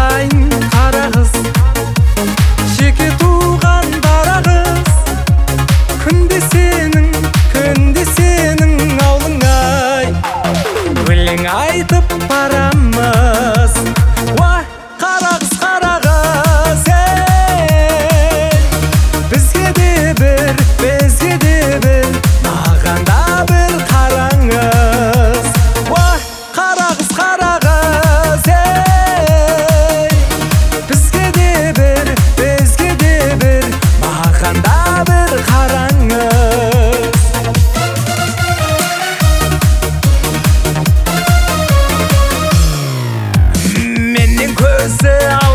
айтайын қара қыз, жеке туған дара қыз, күнде сенің аулың ай, өлең айтып барамыз. Уа, қара қыз, ей, бізге де бір, маған да бір қараңыз. Уа, қара қыз, ей, бізге де бір, маған да бір қараңыз. Менен көзі